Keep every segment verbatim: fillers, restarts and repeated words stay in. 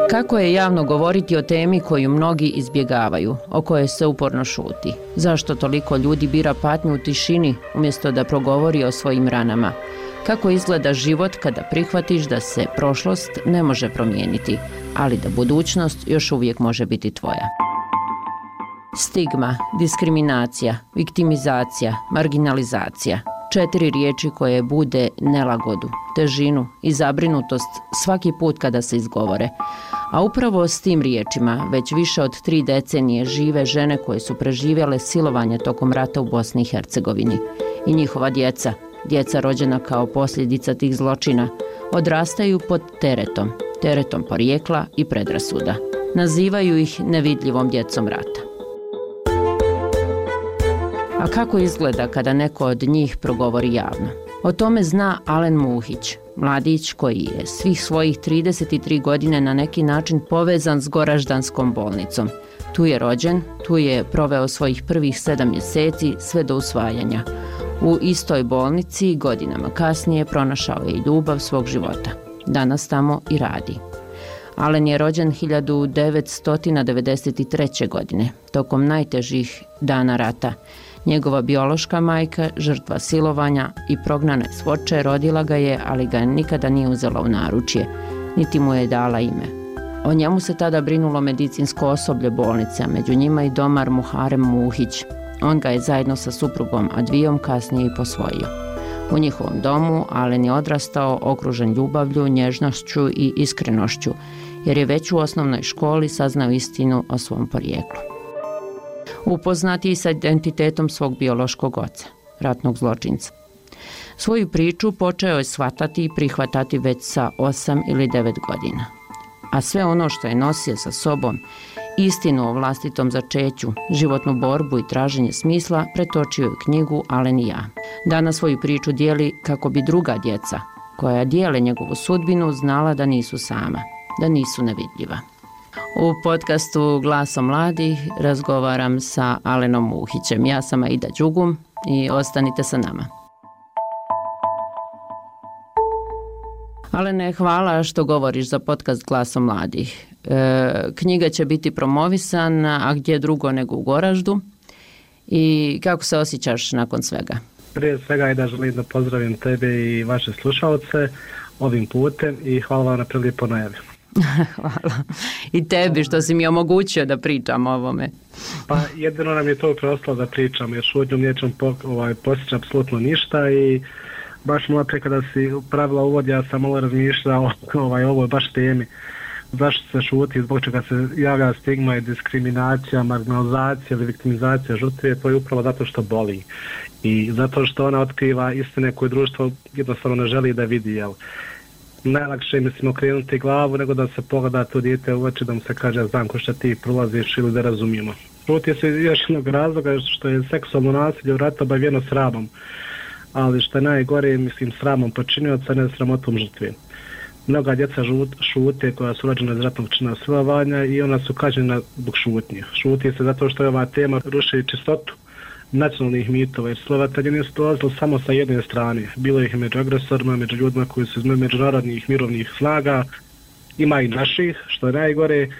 Kako je javno govoriti o temi koju mnogi izbjegavaju, o kojoj se uporno šuti? Zašto toliko ljudi bira patnju u tišini umjesto da progovori o svojim ranama? Kako izgleda život kada prihvatiš da se prošlost ne može promijeniti, ali da budućnost još uvijek može biti tvoja? Stigma, diskriminacija, viktimizacija, marginalizacija. Četiri riječi koje bude nelagodu, težinu i zabrinutost svaki put kada se izgovore. A upravo s tim riječima već više od tri decenije žive žene koje su preživjele silovanje tokom rata u Bosni i Hercegovini. I njihova djeca, djeca rođena kao posljedica tih zločina, odrastaju pod teretom, teretom porijekla i predrasuda. Nazivaju ih nevidljivom djecom rata. A kako izgleda kada neko od njih progovori javno? O tome zna Alen Muhić, mladić koji je svih svojih trideset tri godine na neki način povezan s Goraždanskom bolnicom. Tu je rođen, tu je proveo svojih prvih sedam mjeseci sve do usvajanja. U istoj bolnici godinama kasnije pronašao je i ljubav svog života. Danas tamo i radi. Alen je rođen hiljadu devetsto devedeset treće. godine, tokom najtežih dana rata. Njegova biološka majka, žrtva silovanja i prognane s Foče, rodila ga je, ali ga nikada nije uzela u naručje, niti mu je dala ime. O njemu se tada brinulo medicinsko osoblje bolnice, a među njima i domar Muharem Muhić. On ga je zajedno sa suprugom Advijom kasnije i posvojio. U njihovom domu Alen je odrastao okružen ljubavlju, nježnošću i iskrenošću, jer je već u osnovnoj školi saznao istinu o svom porijeklu. Upoznati sa identitetom svog biološkog oca, ratnog zločinca. Svoju priču počeo je shvatati i prihvatati već sa osam ili devet godina. A sve ono što je nosio sa sobom, istinu o vlastitom začeću, životnu borbu i traženje smisla, pretočio je u knjigu Alen i ja. Danas svoju priču dijeli kako bi druga djeca, koja dijele njegovu sudbinu, znala da nisu sama, da nisu nevidljiva. U podcastu Glasom mladih razgovaram sa Alenom Muhićem. Ja sam Aida Đugum i ostanite sa nama. Alene, hvala što govoriš za podcast Glasom mladih. E, knjiga će biti promovisana, a gdje drugo nego u Goraždu. I kako se osjećaš nakon svega? Prije svega Aida, želim da pozdravim tebe i vaše slušalce ovim putem i hvala vam na prilijepo najavi. Hvala. I tebi što si mi omogućio da pričam o ovome. Pa jedino nam je to preostalo da pričam, jer šutnjom nećem po, ovaj, posjeći apsolutno ništa i baš malo prije kada si pravila uvod, ja sam malo razmišljao ovaj, o ovoj baš temi. Zašto se šuti, zbog čega se javlja stigma i diskriminacija, marginalizacija ili viktimizacija žrtve, to je upravo zato što boli. I zato što ona otkriva istine koje društvo jednostavno ne želi da vidi, jel? Najlakše je, mislim, okrenuti glavu nego da se pogleda to dijete u oči, da mu se kaže znam ko što ti prolaziš ili da razumijemo. Šuti se još jednog razloga što je seksualno nasilje u ratu obavijeno sramom, ali što je najgore, mislim, sramom počinioca, ne sramotom žrtve. Mnoga djeca žut, šute koja su rođena iz ratnog čina silovanja i ona su kažnjena zbog šutnje. Šuti se zato što je ova tema ruši čistotu nacionalnih mitova, jer silovatelji nisu dolazili samo sa jedne strane. Bilo ih među agresorima, među ljudima koji su iz međunarodnih mirovnih snaga, ima i naših, što je najgore.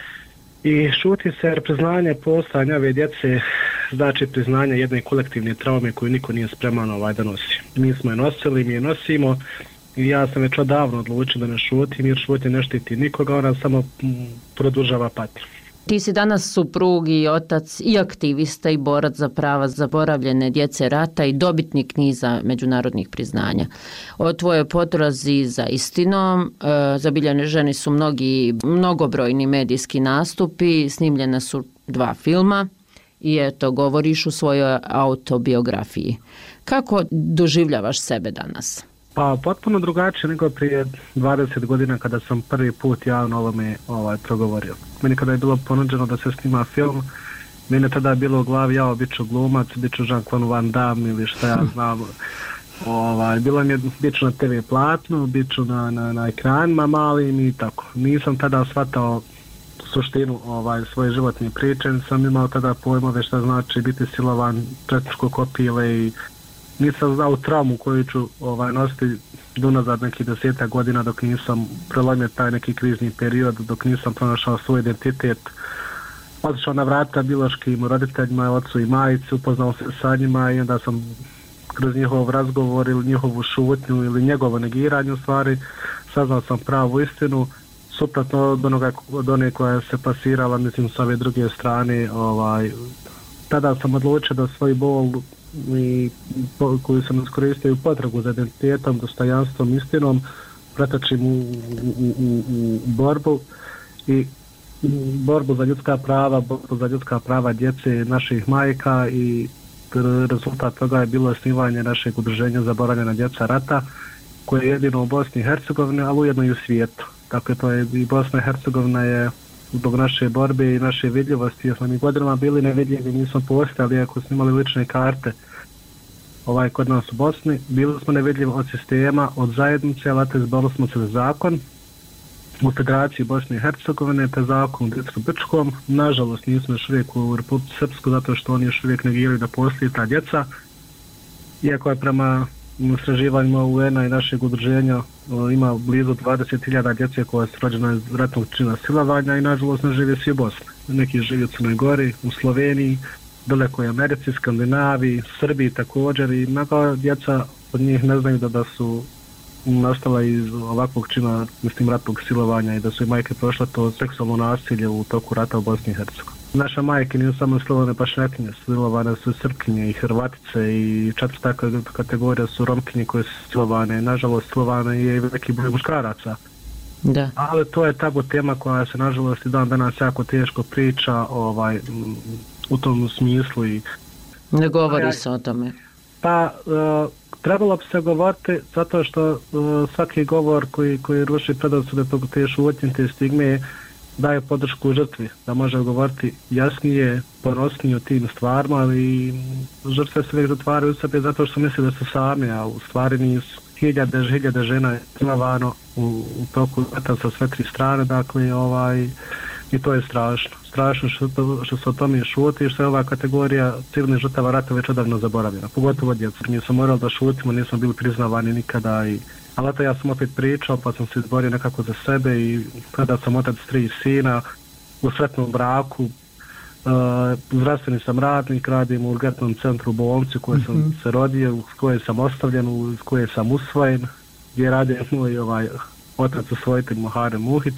I šuti se jer priznanje postojanja ove djece znači priznanje jedne kolektivne traume koju niko nije spreman ovaj da nosi. Mi smo je nosili, mi je nosimo i ja sam već odavno odlučio da ne šutim, jer šutnje ne štiti nikoga, ona samo produžava patnju. Ti si danas suprug i otac i aktivista i borac za prava zaboravljene djece rata i dobitnik niza međunarodnih priznanja. O tvojoj potrazi za istinom e, zabilježeni su mnogi, mnogobrojni medijski nastupi, snimljena su dva filma i eto, govoriš u svojoj autobiografiji. Kako doživljavaš sebe danas? Pa potpuno drugačije nego prije dvadeset godina kada sam prvi put javno ovome ovaj, progovorio. Meni kada je bilo ponuđeno da se snima film, meni je tada bilo u glavi ja bit ću glumac, bit ću Jean-Claude Van Damme ili šta ja znam. Ovaj, bilo mi je bit ću na te ve platnu, bit ću na, na, na ekranima malim i tako. Nisam tada shvatao suštinu ovaj, svoje životne priče, sam imao tada pojmove šta znači biti silovan, četničko kopile i nisam znao traumu koju ću ovaj, nositi unazad nekih desetak godina dok nisam prelomio taj neki krizni period, dok nisam pronašao svoj identitet. Otišao na vrata biološkim roditeljima, ocu i majici, upoznao se sa njima i onda sam kroz njihov razgovor ili njihovu šutnju ili njegovo negiranje u stvari saznao sam pravu istinu, suprotno od onoga od one koja se pasirala, mislim, s ove druge strane. Ovaj, tada sam odlučio da svoj bol i koju sam iskoristio u potragu za identitetom, dostojanstvom, istinom, pretočim u, u, u, u borbu i borbu za ljudska prava, borbu za ljudska prava djece naših majka i rezultat toga je bilo osnivanje našeg udruženja Zaboravljena djeca rata, koje je jedino u Bosni i Hercegovini, ali ujedno i u svijetu. Dakle, to je i Bosna i Hercegovina je zbog naše borbe i naše vidljivosti, jer smo mi godinama bili nevidljivi, nismo postojali, iako smo imali lične karte ovaj, kod nas u Bosni, bili smo nevidljivi od sistema, od zajednice, ali izborili smo se za zakon u Federaciji Bosne i Hercegovine, te zakon u Dicru Brčkom. Nažalost, nismo još uvijek u Republici Srpsku, zato što oni još uvijek negiraju da postoji ta djeca, iako je prema istraživanjima U N-a i našeg udruženja ima blizu dvadeset hiljada djece koja su rođena iz ratnog čina silovanja i nažalost ne žive svi u Bosni. Neki žive u Crnoj Gori, u Sloveniji, daleko je Americi, Skandinaviji, Srbiji također i mnoga djeca od njih ne znaju da, da su nastala iz ovakvog čina, mislim, ratnog silovanja i da su i majke prošle to seksualno nasilje u toku rata u Bosni i Hercegovini. Naše majke nisu samo silovane pašnjakinje, silovane su Srpkinje i Hrvatice i četvrta kategorija su Romkinje koje su silovane. Nažalost, silovane je i veliki broj muškaraca. Da. Ali to je tabu tema koja se nažalost i dan danas jako teško priča ovaj, u tom smislu. I ne govori ja, se o tome. Pa uh, trebalo bi se govoriti zato što uh, svaki govor koji, koji ruši predrasude te šutnje, te stigme daje podršku žrtvi, da može govoriti jasnije, ponosnije o tim stvarima, ali žrtve se uvijek zatvaraju u sebi zato što misle da su sami, a u stvari nisu. Hiljade, hiljade žena je silovano u, u toku rata sa sve tri strane, dakle, ovaj, i to je strašno. Strašno što, to, što se o tome šuti i što je ova kategorija civilnih žrtava rata već odavno zaboravljena, pogotovo djeca. Mi smo morali da šutimo, nismo bili priznavani nikada, i, ali to ja sam opet pričao, pa sam se izborio nekako za sebe i kada sam otac tri sina u sretnom braku, Uh, zdravstveni sam radnik, radim u urgentnom centru u bolnici u kojoj sam mm-hmm. se rodio, u kojoj sam ostavljen, u kojoj sam usvojen, gdje radi moj ovaj, otac usvojitelj Muharem Muhić.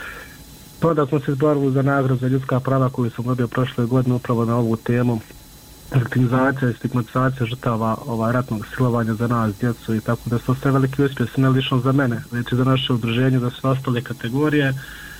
Onda smo se izborili za nagradu za ljudska prava koju sam dobio prošle godine upravo na ovu temu, viktimizacija i stigmatizacija žrtava ovaj, ratnog silovanja za nas, djecu, i tako da su sve veliki uspjesi, ne lično za mene, već i za naše udruženje, da su ostale kategorije,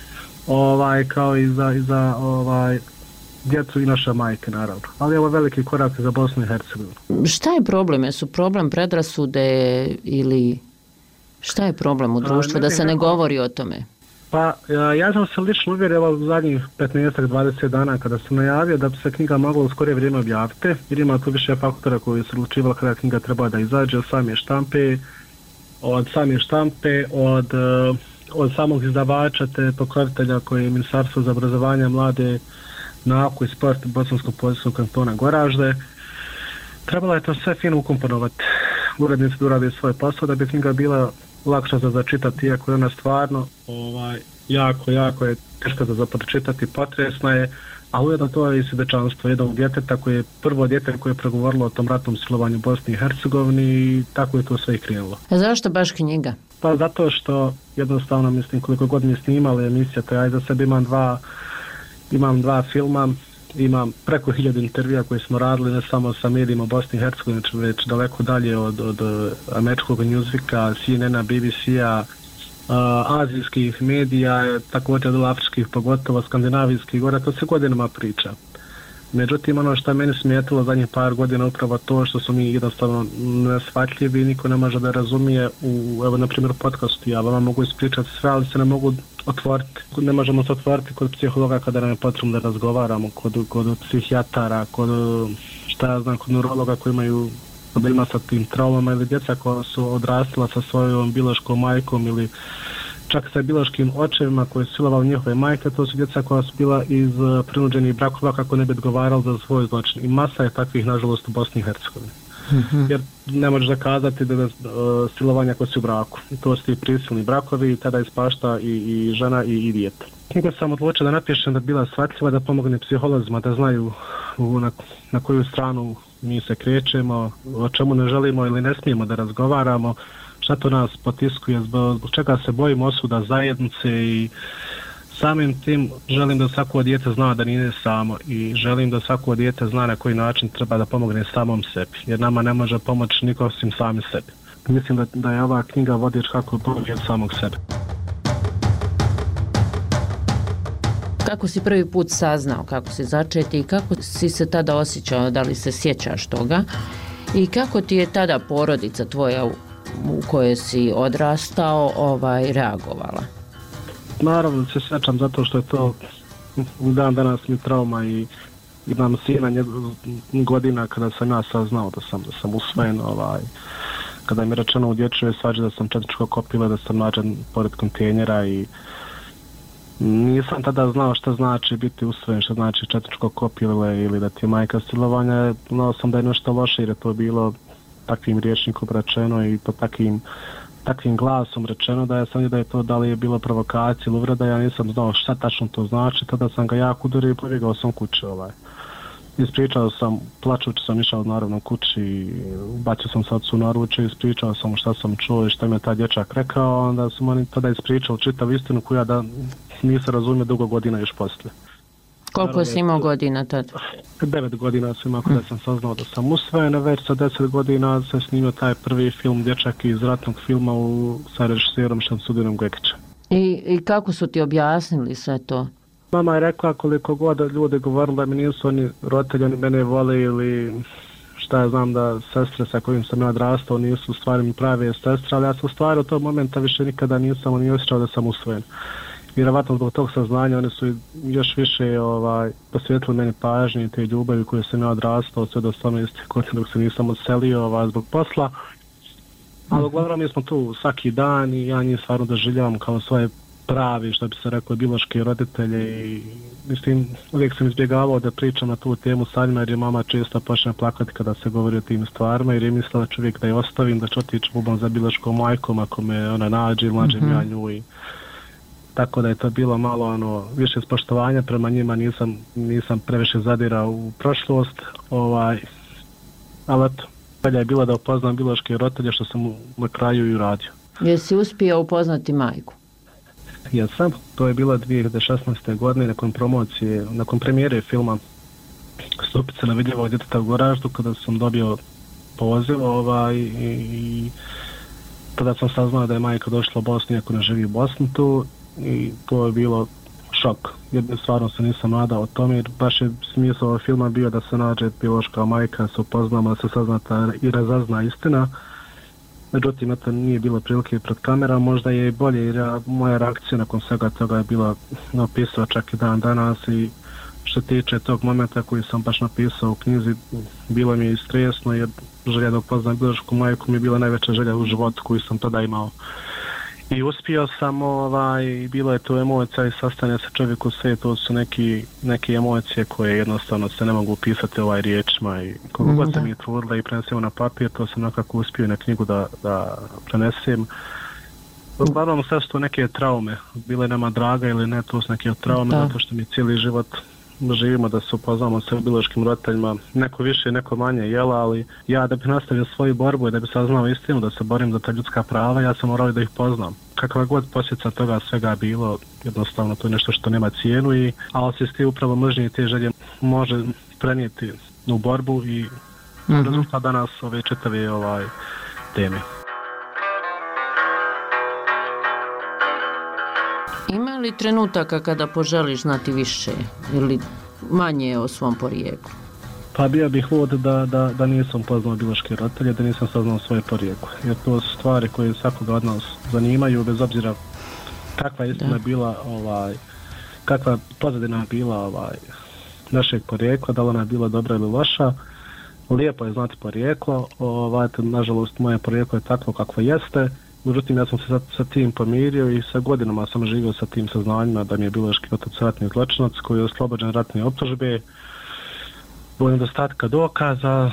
ovaj, kao i za, i za ovaj, djecu i naše majke, naravno. Ali ovo je veliki korak za Bosnu i Hercegovinu. Šta je problem? Jesu problem predrasude ili šta je problem u društvu, da se ne govori o tome? Pa ja sam se lično uvjerio u zadnjih petnaest do dvadeset dana kada sam najavio da bi se knjiga mogla u skorije vrijeme objaviti, jer ima tu više faktora koji su odlučivali kada knjiga treba da izađe, od same štampe, od same štampe, od, od samog izdavača te pokrovitelja koji je Ministarstvo za obrazovanje, mlade, nauku i sport Bosanskog područnog kantona Goražde. Trebalo je to sve fino ukomponovati. Urednici da urade svoj posao da bi knjiga bila lakša za začitati, iako je ona stvarno ovaj, jako, jako je teška za pročitati, potresna je, a ujedno to je i svjedočanstvo jednog djeteta koje je prvo dijete koje je pregovorilo o tom ratnom silovanju u Bosni i Hercegovini i tako je to sve i krenulo. A zašto baš knjiga? Pa zato što jednostavno, mislim, koliko god mi snimali emisija, to ja za sebe imam dva Imam dva filma, imam preko hiljadu intervjua koje smo radili ne samo sa medijima Bosne i Hercegovine, već daleko dalje od, od američkog Newsweeka, C N N-a, B B C-a, uh, azijskih medija, također od afričkih, pogotovo skandinavijskih, gore, to se godinama priča. Međutim, ono što je meni smetilo zadnjih par godina upravo to što su mi jednostavno nesvatljivi i niko ne može da razumije u, evo, na primjer, podcastu. Ja vama mogu ispričati sve, ali se ne mogu otvoriti. Ne možemo se otvoriti kod psihologa kada nam je potrebno da razgovaramo, kod, kod psihijatara, kod, šta ja znam, kod neurologa koji imaju problema sa tim traumama ili djeca koja su odrastila sa svojom biološkom majkom ili čak sa biološkim očevima koji su silovali njihove majke, to su djeca koja su bila iz prinuđenih brakova kako ne bi odgovarali za svoj zločin. I masa je takvih, nažalost, u Bosni i Hercegovini. Mm-hmm. Jer ne možeš zakazati da je uh, silovanje ako si u braku. To su ti prisilni brakovi, tada ispašta i, i žena i, i dijete. Knjigu sam odlučio da napišem da bi bila shvatljiva, da pomogne psiholozima, da znaju u, na, na koju stranu mi se krećemo, o čemu ne želimo ili ne smijemo da razgovaramo, šta to nas potiskuje, zbog, zbog čega se bojimo osuda zajednice i samim tim želim da svako dijete zna da nije samo i želim da svako dijete zna na koji način treba da pomogne samom sebi, jer nama ne može pomoći niko osim sami sebi. Mislim da, da je ova knjiga vodič kako pomoći od samog sebe. Kako si prvi put saznao kako si začeti i kako si se tada osjećao, da li se sjećaš toga i kako ti je tada porodica tvoja u kojoj si odrastao ovaj, reagovala? Naravno se sjećam zato što je to dan danas mi trauma i imam sina godina kada sam ja saznao da sam, da sam usvojen, ovaj, kada mi je rečeno u dječjoj svađi da sam četničko kopila, da sam nađen pored kontejnera i nisam tada znao šta znači biti usvojen, šta znači četničko kopile ili da ti je majka silovanja. Znao sam da je nešto loše jer je to bilo takvim rječnikom rečeno i to takvim, takvim glasom rečeno da ja sam da je to da li je bilo provokacija ili uvreda, ja nisam znao šta tačno to znači, tada sam ga jako udario i pobjegao sam kuće. Ovaj. Ispričao sam, plačući sam išao naravno kući, bacio sam se ocu na ruče, ispričao sam šta sam čuo i šta mi je taj dječak rekao, onda sam oni tada ispričao čitav istinu koju ja da nisam razumio dugo godina još poslije. Koliko naravno, si imao godina tada? Devet godina sam imao kada hmm. sam saznao da sam usvojen, već sa deset godina sam snimio taj prvi film Dječak iz ratnog filma u, sa režiserom Šamsudinom Gekićem. I, I kako su ti objasnili sve to? Mama je rekla koliko god ljudi govorili da mi nisu oni roditelji, oni mene vole ili šta ja znam da sestre sa kojim sam ja odrastao nisu u stvari mi prave sestre, ali ja sam u stvari u tog momenta više nikada nisam ni osjećao da sam usvojen. Vjerovatno zbog tog saznanja oni su još više ovaj, posvetili meni pažnje i te ljubavi koje sam ja odrastao sve do osamnaeste godine dok se nisam odselio ovaj, zbog posla. Ali uglavnom mi smo tu svaki dan i ja njih stvarno doživljavam kao svoje pravi, što bi se reklo, biološki roditelje i mislim, uvijek sam izbjegavao da pričam na tu temu sa njima jer je mama često počne plakati kada se govori o tim stvarima jer je mislila čovjek da je ostavim, da ću otići bubom za biološkom majkom ako me ona nađe ili nađem mm-hmm. ja nju i tako da je to bilo malo ono, više spoštovanja prema njima, nisam, nisam previše zadirao u prošlost, ovaj, ali eto, velja je bila da upoznam biološke roditelje što sam na kraju i uradio. Jesi uspio upoznati majku? Jesam, to je bilo dvije hiljade šesnaeste. godine nakon promocije, nakon premijere filma Stupice na vidljivog djeteta u Goraždu kada sam dobio poziv ovaj, i, i tada sam saznao da je majka došla u Bosnu iako ne živi u Bosni tu i to je bilo šok. Jedne stvarno se nisam nadao o tome jer baš je smisao ovog filma bio da se nađe biološka majka, se upoznamo, da se saznata i razazna istina. Međutim, eto nije bilo prilike pred kamerom, možda je i bolje jer ja, moja reakcija nakon svega toga je bila napisao čak i dan danas i što tiče tog momenta koji sam baš napisao u knjizi, bilo mi je stresno jer želja da upoznam biološku majku mi je bila najveća želja u životu koju sam tada imao. I uspio sam, ovaj, bilo je to emocija i sastanja sa čovjeku sve, to su neki, neke emocije koje jednostavno se ne mogu upisati ovaj riječima i koliko mm, god se mi je trudila i prenesemo na papir, to sam nekako uspio na knjigu da, da prenesem. Uglavnom sve su to neke traume, bile nama draga ili ne, to su neke traume, da. Zato što mi cijeli život živimo da se upoznamo sa biološkim roditeljima, neko više, neko manje jela, ali ja da bih nastavio svoju borbu i da bih saznao istinu, da se borim za ta ljudska prava, ja sam morao da ih poznam. Kakva god posljedica toga svega bilo, jednostavno to je nešto što nema cijenu, i, ali se s ti upravo mržnje i te želje može prenijeti u borbu i mm-hmm. rezultat danas ove čitave ovaj, teme. Ima li trenutaka kada poželiš znati više ili manje o svom porijeklu? Pa bio bih lud da, da, da nisam poznao biološke roditelje, da nisam saznao svoje porijeklo. Jer to su stvari koje svakoga od nas zanimaju, bez obzira kakva istina bila, ovaj, kakva pozadina bila ovaj, našeg porijekla, da li ona bila dobra ili loša. Lijepo je znati porijeklo, ovaj, nažalost moje porijeklo je takvo kakvo jeste. Međutim, ja sam se sa, sa tim pomirio i sa godinama sam živio sa tim saznanjima da mi je biološki otac ratni zločinac koji je oslobođen ratne optužbe. Zbog nedostatka dokaza,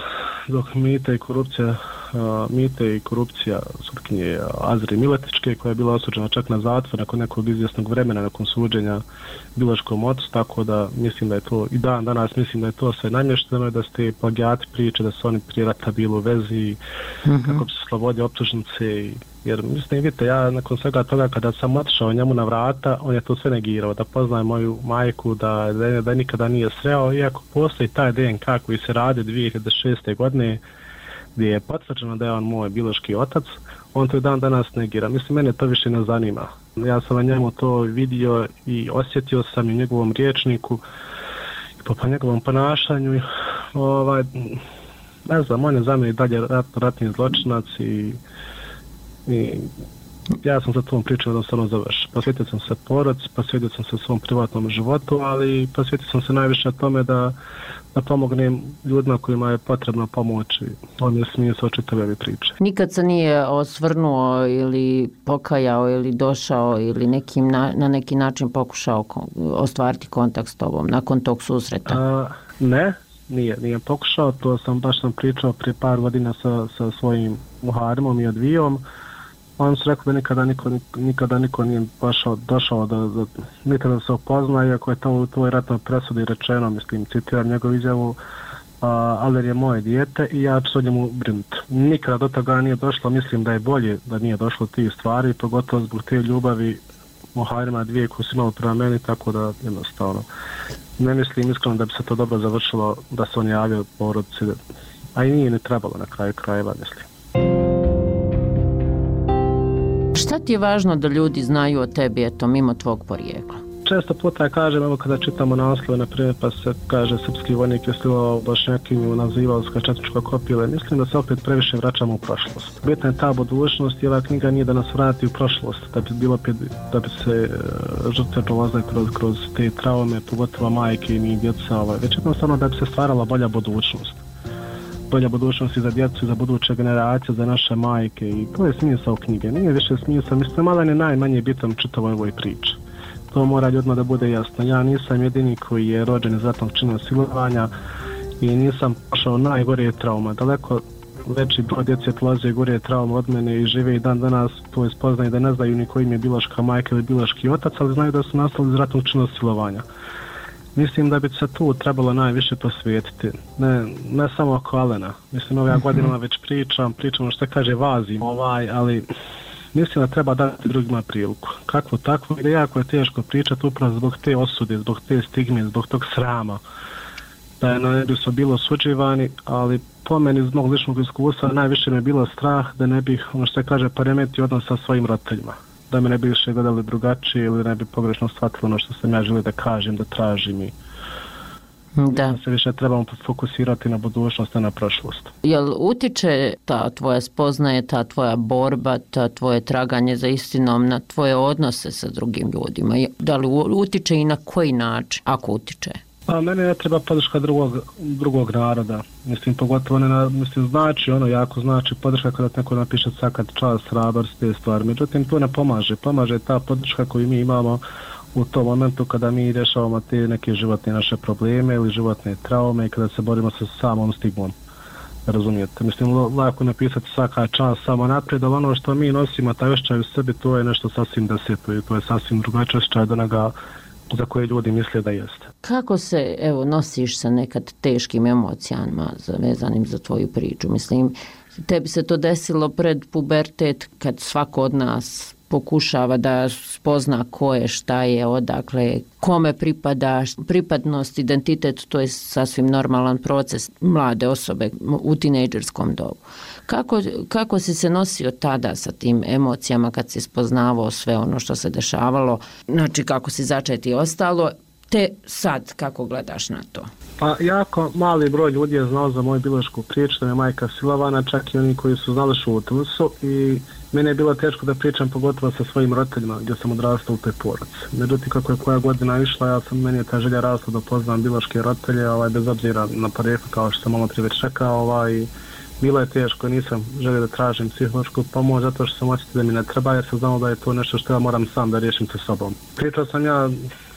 dok mite i korupcija, uh, mite i korupcija sutkinje Azri Miletičke, koja je bila osuđena čak na zatvor nakon nekog izvjesnog vremena nakon suđenja biološkom ocu, tako da mislim da je to i dan danas mislim da je to sve namješteno, da ste plagijati priče da su oni prije rata bili u vezi, mm-hmm. kako bi se slobodi optužnice i jer mislim, vidite, ja nakon svega toga kada sam otišao njemu na vrata, on je to sve negirao, da poznaje moju majku, da, da, da nikada nije sreo, iako postoji taj D N K koji se radi dvije hiljade šeste. godine, gdje je potvrđeno da je on moj biološki otac, on to i dan danas negira. Mislim, mene to više ne zanima. Ja sam na njemu to vidio i osjetio sam i njegovom riječniku, i po, po njegovom ponašanju, ovaj, ne znam, on je za mene i dalje rat, ratni zločinac i I ja sam za tom pričao da stvarno završi. Posvetio sam se porodici, posvetio sam se svom privatnom životu, ali posvetio sam se najviše na tome da, da pomognem ljudima kojima je potrebno pomoći. On je smisao čitave ove priče. Nikad se nije osvrnuo ili pokajao ili došao ili nekim na, na neki način pokušao ostvariti kontakt s tobom nakon tog susreta? A, ne, nije, nije pokušao. To sam baš sam pričao prije par godina sa, sa svojim muharimom i odvijom. On su rekao da nikada niko, nikada niko nije došao, došao da, da nikada da se upozna, iako je to u tvoj ratnoj presudi rečeno, mislim, citiram njegovu izjavu, Aler je moje dijete i ja ću o njemu brinuti. Nikada do toga nije došlo, mislim da je bolje da nije došlo tih stvari, pogotovo zbog te ljubavi muharima dvije koje su imali prema meni, tako da jednostavno ne mislim iskreno da bi se to dobro završilo da se on javio porodici, a i nije ni trebalo na kraju krajeva, mislim. Šta ti je važno da ljudi znaju o tebi, eto, mimo tvog porijekla? Često puta kažem, evo kada čitamo naslove, na primjer, pa se kaže srpski vojnik je stilao Bošnjakinju, nazivao se četničko kopile. Mislim da se opet previše vraćamo u prošlost. Bitna je ta budućnost i ova knjiga nije da nas vrati u prošlost, da bi, bilo, da bi se žrtve prolazile kroz, kroz te traume, pogotovo majke i mi djeca, ovaj. Već jednostavno da bi se stvarala bolja budućnost. Bolja budućnost i za djecu, za buduće generacije, za naše majke i to je smisao knjige. Nije više smisao, mislim, malo je najmanje bitan čitavoj ovoj priči. To mora ljudima da bude jasno. Ja nisam jedini koji je rođen iz ratnog čina silovanja i nisam pošao najgore trauma. Daleko veći broj djece prolaze gore trauma od mene i žive i dan danas to je spoznaju da ne znaju ni koji im je biološka majka ili biološki otac, ali znaju da su nastali iz ratnog čina silovanja. Mislim da bi se tu trebalo najviše posvetiti, ne, ne samo oko Alena. Mislim, ove mm-hmm. godinama već pričam, pričam što kaže vazim, ovaj, ali mislim da treba dati drugima priliku. Kakvo takvo, ili jako je teško pričati upravo zbog te osude, zbog te stigme, zbog tog srama. Da je na nebi su bilo suđivani, ali po meni iz mog ličnog iskustva najviše mi je bilo strah da ne bih, ono što kaže, poremetio odnos sa svojim roditeljima. Da me ne bi više gledali drugačije ili ne bi pogrešno shvatilo ono što sam ja želio da kažem, da tražim i da se više trebamo fokusirati na budućnost, a na prošlost. Jel utiče ta tvoja spoznaje, ta tvoja borba, ta tvoje traganje za istinom na tvoje odnose sa drugim ljudima? Da li utiče i na koji način, ako utiče? Pa mene ne treba podrška drugog, drugog naroda. Mislim, pogotovo ne na, mislim, znači, ono jako znači podrška kada neko napiše svakad čast, hrabrost, te stvari. Međutim, to ne pomaže. Pomaže ta podrška koju mi imamo u tom momentu kada mi rješavamo te neke životne naše probleme ili životne traume i kada se borimo sa samom stigmom. Razumijete? Mislim, lako napisati svaka čast samo naprijed, ali ono što mi nosimo, taj osjećaj u sebi, to je nešto sasvim deseto i to je sasvim drugačiji osjećaj od onoga za koje ljudi misle da jeste. Kako se, evo, nosiš sa nekad teškim emocijama vezanim za tvoju priču? Mislim, tebi se to desilo pred pubertet kad svako od nas pokušava da spozna ko je, šta je, odakle, kome pripada, pripadnost, identitet, to je sasvim normalan proces mlade osobe u tinejdžerskom dobu. Kako, kako si se nosio tada sa tim emocijama kad si spoznavao sve ono što se dešavalo, znači kako si začeti i ostalo, te sad kako gledaš na to? Pa jako mali broj ljudi je znao za moju biološku priču, da je majka silovana, čak i oni koji su znali šutili su i mene je bilo teško da pričam pogotovo sa svojim roditeljima gdje sam odrastao u toj porodici. Međutim, kako je koja godina išla, ja sam, meni je ta želja rasla da poznam biološke roditelje, ovaj, bez obzira na porijeklo, kao što sam malo prije već rekao, ovaj, bilo je teško, nisam želio da tražim psihološku pomoć zato što sam osjetio da mi ne treba jer sam znao da je to nešto što ja moram sam da riješim sa sobom. Pričao sam ja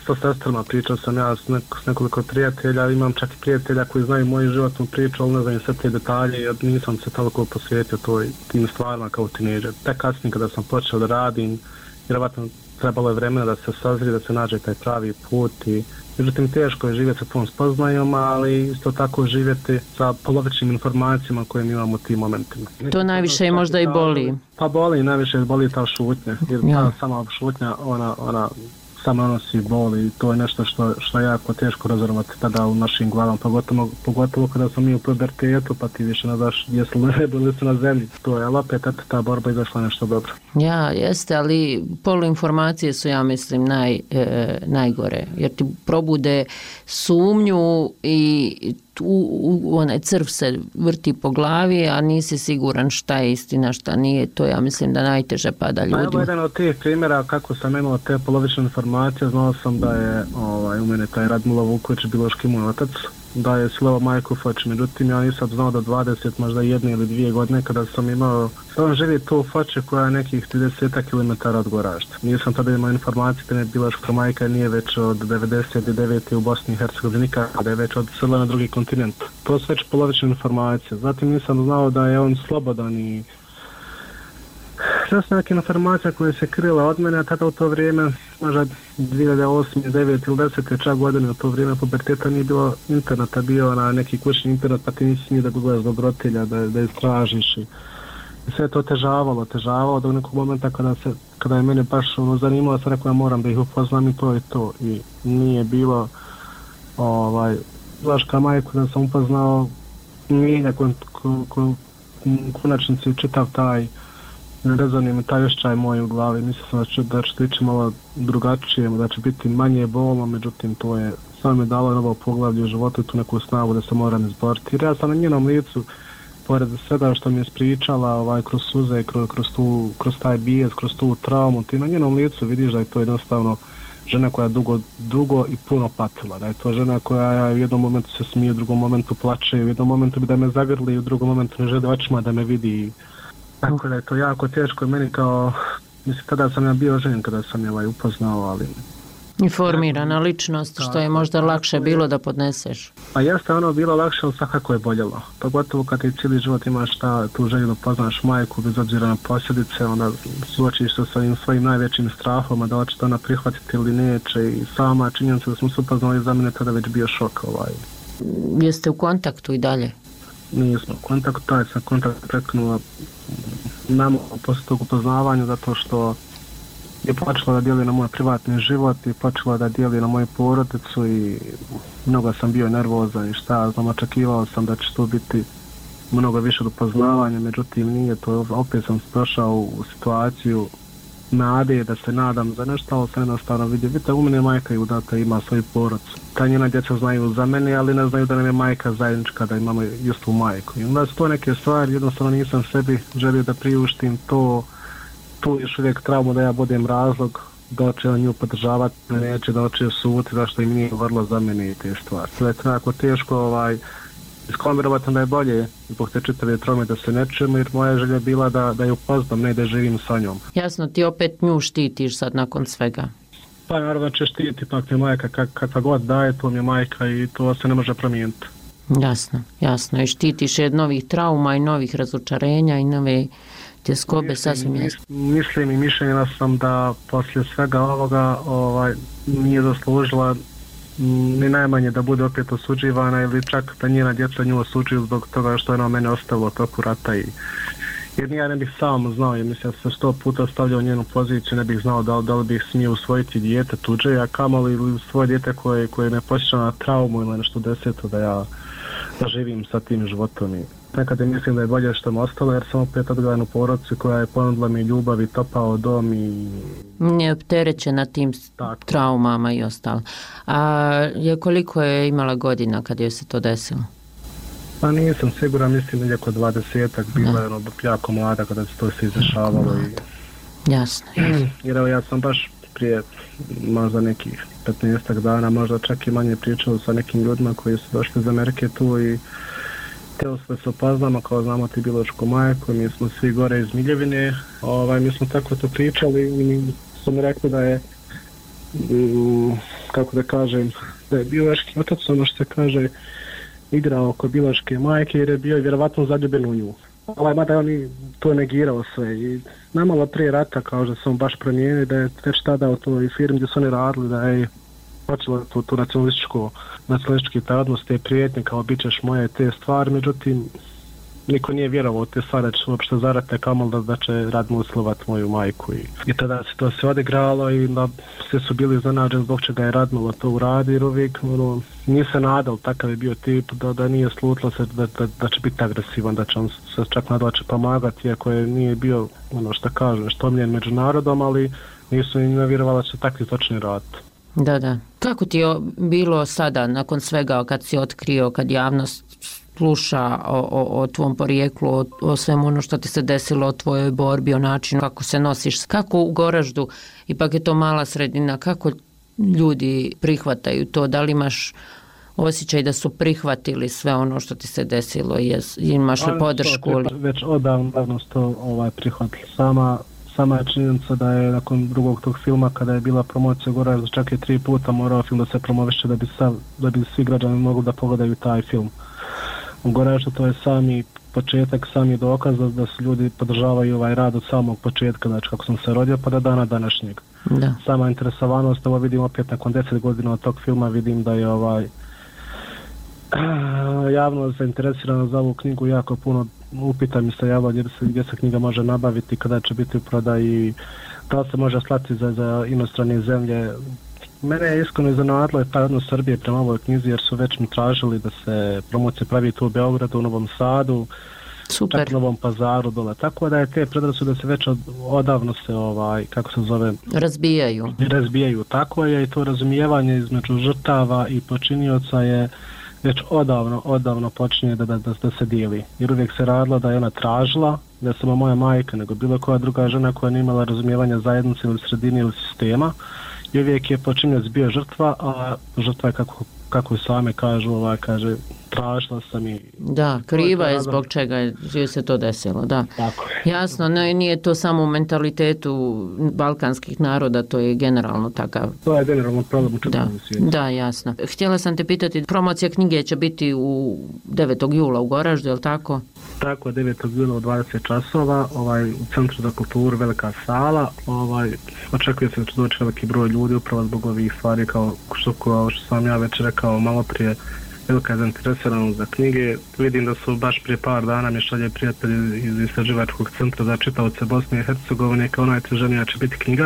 sa sestrama, pričao sam ja s, nek, s nekoliko prijatelja, imam čak i prijatelja koji znaju moju životnu priču, ali ne znam sve te detalje, jer nisam se toliko posvetio toj, tim stvarima kao tineđer. Tek kasnije kada sam počeo da radim, vjerovatno trebalo je vremena da se sazri, da se nađe taj pravi put i međutim teško je živjeti sa tom spoznajom, ali isto tako živjeti sa polovičnim informacijama koje mi imamo u tim momentima. To najviše je možda i boli. Pa boli, najviše boli ta šutnja, jer ja. ta sama šutnja, ona, ona samo nosi boli i to je nešto što, što je jako teško razorvati tada u našim glavama, pogotovo, pogotovo kada smo mi u pubertetu, pa ti više ne znaš jesu li nebo ili su na zemlji. To je, ali opet ta borba izašla nešto dobro. Ja, jeste, ali poluinformacije su, ja mislim, naj, e, najgore, jer ti probude sumnju i tu u, onaj crv se vrti po glavi, a nisi siguran šta je istina, šta nije. To ja mislim da najteže pada ljudima. Pa evo jedan od tih primjera kako sam imao te polovične informacije, znao sam da je ovaj, u mene taj Radmilo Vuković biološki moj otac, da je silovao majku Foč, međutim ja nisam znao da dvadeset, možda jedne ili dvije godine kada sam imao, da on živi tu u Foči koja je nekih trideset kilometara od Goražda. Nisam tada imao informacije da je biološka majka nije već od devedeset devete u Bosni i Hercegovini, kada je već odselila na drugi kontinent. To su već polovične informacije. Zatim nisam znao da je on slobodan i sve su neke informacije koje se krila od mene, a tada u to vrijeme, možda dvije hiljade osme, devete ili desete čak godine, u to vrijeme puberteta nije bilo interneta, bio na neki kućni internet, pa ti nisi smije da googlaš zbog roditelja, da, da istražiš. I, i sve to težavalo, težavalo do nekog momenta kada, se, kada je mene baš ono, zanimalo, sam rekao ja moram da ih upoznam i to je to. I nije bilo, ovaj, Vlaška majku da sam upoznao, nije ko, ko, ko, konačnici čitav taj rezonio mi taj osjećaj moj u glavi, mislio sam da će, da će ići malo drugačije, da će biti manje bolno, međutim to je samo mi dalo novo poglavlje u životu i tu neku snagu da se moram izboriti. Jer ja sam na njenom licu, pored svega što mi je ispričala ovaj, kroz suze, kroz, kroz, tu, kroz taj bijes, kroz tu traumu, ti na njenom licu vidiš da je to jednostavno žena koja je dugo, dugo i puno patila, da je to žena koja u jednom momentu se smije, u drugom momentu plače, u jednom momentu bi da me zagrli, u drugom momentu ne želi očima da me vidi. Tako da je to jako teško meni kao, mislim, tada sam ja bio ženjen kada sam je ovaj upoznao, ali... Informirana ličnost, što je možda lakše bilo da podneseš. Pa jeste ono bilo lakše, ali svakako je boljelo. Pogotovo kad ti cijeli život imaš ta, tu želju da poznaš majku, bez obzira na posljedice, onda suočiš se sa svojim, svojim najvećim strahom, da hoće to ona prihvatiti ili neće i sama činjenica da smo se upoznali za mene tada već bio šok. Ovaj. Jeste u kontaktu i dalje? Nismo u kontaktu, taj sam kontakt preknula nam posle tog upoznavanja zato što je počela da dijeli na moj privatni život i počela da dijeli na moju porodicu i mnogo sam bio nervozan i šta znam, očekivao sam da će to biti mnogo više od upoznavanja, međutim nije to, opet sam došao u situaciju nade da se nadam za nešto, ali sam jednostavno vidio, vidite, u mene je majka i udata, ima svoju porodicu. Ta njena djeca znaju za mene, ali ne znaju da nam je majka zajednička, da imamo istu majku. I onda su to neke stvari, jednostavno nisam sebi želio da priuštim to, tu još uvijek traumu da ja budem razlog da će on nju podržavati, neće da će suti, zašto im nije vrlo za mene i te stvari. To je tako teško, ovaj, iskombinovat da je bolje zbog te čitave traume da se ne čujemo, jer moja želja je bila da, da ju poznam, ne da živim sa njom. Jasno, ti opet nju štitiš sad nakon svega. Pa naravno će štiti, pak mi majka kak, kakva god daje, to mi je majka i to se ne može promijeniti. Jasno, jasno. I štitiš je novih trauma i novih razočarenja i nove tjeskobe, sasvim jasno. Mislim i mišljenja sam da poslije svega ovoga ovaj, nije zaslužila ni najmanje da bude opet osuđivana ili čak da njena djeca nju osuđuju zbog toga što je ona mene ostavila toku rata i jer ja ne bih sam znao, jer mislim da se sto puta stavljao u njenu poziciju, ne bih znao da, da li bih smio usvojiti dijete tuđe, a kamoli ili svoje dijete koje, koje me posjeća na traumu ili nešto deseto da ja da živim sa tim životom i nekada mislim da je bolje što me ostalo jer sam opet odgledan u porodicu koja je ponudila mi ljubav i topao dom i... Nije opterećena tim tako. Traumama i ostalo. A je koliko je imala godina kad je se to desilo? Pa nisam siguran, mislim da je oko dvadesetak, bila je ono jako mlada kada se to se izdešavalo. I... Jasno, jasno. Jer evo ja sam baš prije možda nekih petnaestak dana, možda čak i manje pričao sa nekim ljudima koji su došli iz Amerike tu i teo sve se upoznamo, kao znamo ti biološku majku, mi smo svi gore iz Miljevine, ovaj, mi smo tako to pričali i su mi rekli da je, kako da kažem, da je biološki otac, ono što se kaže, igrao kod biološke majke jer je bio vjerovatno zaljubljen u nju. Ovaj, mada on i to negirao sve i namalo prije rata kao da se on baš promijenio, da je već tada u toj firmi gdje su oni radili, da je počelo tu, tu nacionalističko, nacionalistički taj odnos, te prijetnje kao bit ćeš moje te stvari, međutim niko nije vjerovao te stvari da će uopšte zarate kamol da, da će Radmil usilovat moju majku i, i tada se to se odigralo i da svi su bili zanađeni zbog čega je Radmil to uradio jer uvijek ono, nije se nadal, takav je bio tip da, da nije slutilo se da, da, da će biti agresivan, da će on se čak nadal će pomagati iako je nije bio ono što kažem što omljen među narodom, ali nisu ni navjerovali da će takvi zločini raditi. Da, da. Kako ti je bilo sada nakon svega kad si otkrio, kad javnost sluša o, o, o tvom porijeklu, o, o svemu ono što ti se desilo, o tvojoj borbi, o načinu kako se nosiš, kako u Goraždu, ipak je to mala sredina, kako ljudi prihvataju to, da li imaš osjećaj da su prihvatili sve ono što ti se desilo, jes, imaš li podršku? Već, već odavno to ovaj, prihvatili. Sama, sama je činjenica da je nakon drugog tog filma, kada je bila promocija u Goraždu, čak je tri puta morao film da se promoviše da bi, sav, da bi svi građani mogli da pogledaju taj film. U Goraždu to je sami početak, sami dokaz da, da su ljudi podržavaju ovaj rad od samog početka, znači kako sam se rodio pa do dana današnjeg. Da. Sama interesovanost, ovo vidim opet nakon deset godina od tog filma, vidim da je ovaj javnost zainteresirana za ovu knjigu jako puno, upita mi se javno gdje se, gdje se knjiga može nabaviti, kada će biti u prodaji, da li se može slati za, za inostrane zemlje. Mene je iskreno iznenadilo taj odnos Srbije prema ovoj knjizi jer su već mi tražili da se promocija pravi tu u Beogradu, u Novom Sadu, super, čak u Novom Pazaru dole. Tako da je te predrasude se već od, odavno se ovaj, kako se zove, razbijaju. Razbijaju. Tako je i to razumijevanje između žrtava i počinioca je već odavno, odavno počinje da, da, da, da se dijeli. Jer uvijek se radilo da je ona tražila, ne samo moja majka, nego bilo koja druga žena koja nije imala razumijevanja zajednice ili sredine ili sistema. I uvijek je počinjec bio žrtva, a žrtva je kako, kako same kažu, ovaj, kaže, tražila sam i... Da, kriva je zbog čega je se to desilo, da. Tako je. Jasno, ne, nije to samo u mentalitetu balkanskih naroda, to je generalno takav. To je generalno problem u čitavom svijetu. Da, jasno. Htjela sam te pitati, promocija knjige će biti u devetog jula u Goraždu, je li tako? Tako, devetog jula u dvadeset časova, ovaj, u Centru za kulturu, velika sala, ovaj, očekuje se da će doći veliki broj ljudi upravo zbog ovih stvari kao što, kao što sam ja već rekao malo prije, velika zainteresiranost za knjige. Vidim da su baš prije par dana mi šalje prijatelji iz istraživačkog centra za čitaoce Bosne i Hercegovine kao najtraženija će biti knjiga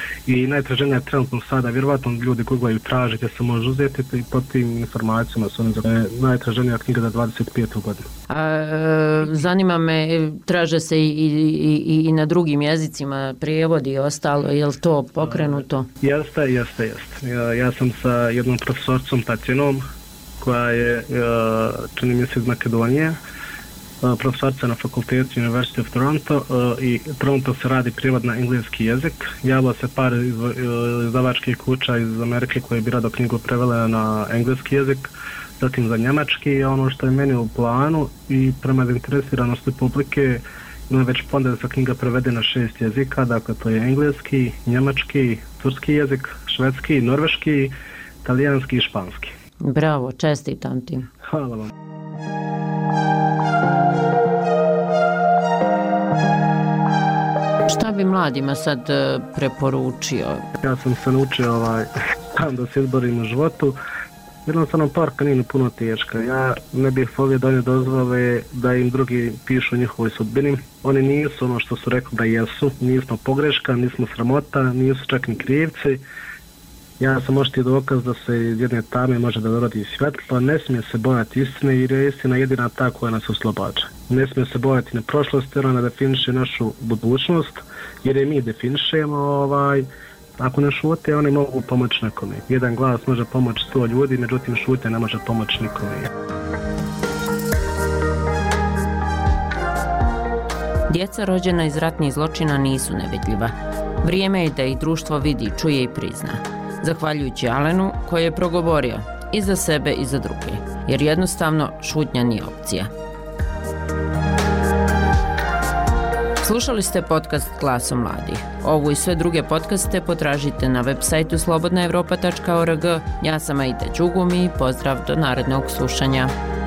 i najtraženija je trenutno sada, vjerovatno ljudi googlaju traže gdje se može uzeti i po tim informacijama su oni za najtraženija knjiga za dvadeset petu godinu. A, e, zanima me, traže se i, i, i, i na drugim jezicima prijevodi i ostalo, je li to pokrenuto? Jeste, jeste, jeste. Ja, ja sam sa jednom profesorcom Tatjanom koja je, čini mi se, iz Makedonije, profesorca na fakultetu University of Toronto i Toronto se radi prijevod na engleski jezik. Javilo se par izdavačkih kuća iz Amerike koje bi rado knjigu prevele na engleski jezik, zatim za njemački i ono što je meni u planu i prema zainteresiranosti publike ima već plan da se knjiga prevede na šest jezika, dakle to je engleski, njemački, turski jezik, švedski, norveški, talijanski i španski. Bravo, čestitam ti. Hvala vam. Šta bi mladima sad preporučio? Ja sam se naučio ovaj, da se izborim u životu. Jednostavno parka nije puno teška. Ja ne bih volio da oni dozvole da im drugi pišu o njihovoj sudbini. Oni nisu ono što su rekli da jesu. Nismo pogreška, nismo sramota, nisu čak ni krivci. Ja sam ošti dokaz da se iz jedne tame može da dorodi svjetlo, ne smije se bojati istine jer je istina jedina ta koja nas oslobađa. Ne smije se bojati na prošlost jer ona definiše našu budućnost jer je mi definišemo. Ovaj, ako ne šute, oni mogu pomoći nekome. Jedan glas može pomoći sto ljudi, međutim šute ne može pomoći nikome. Djeca rođena iz ratnih zločina nisu nevidljiva. Vrijeme je da ih društvo vidi, čuje i prizna. Zahvaljujući Alenu koji je progovorio i za sebe i za druge, jer jednostavno šutnja nije opcija. Slušali ste podcast Glasom mladih. Ovu i sve druge podcaste potražite na web sajtu slobodna evropa tačka org. Ja sam Aida Đugumi i pozdrav do narednog slušanja.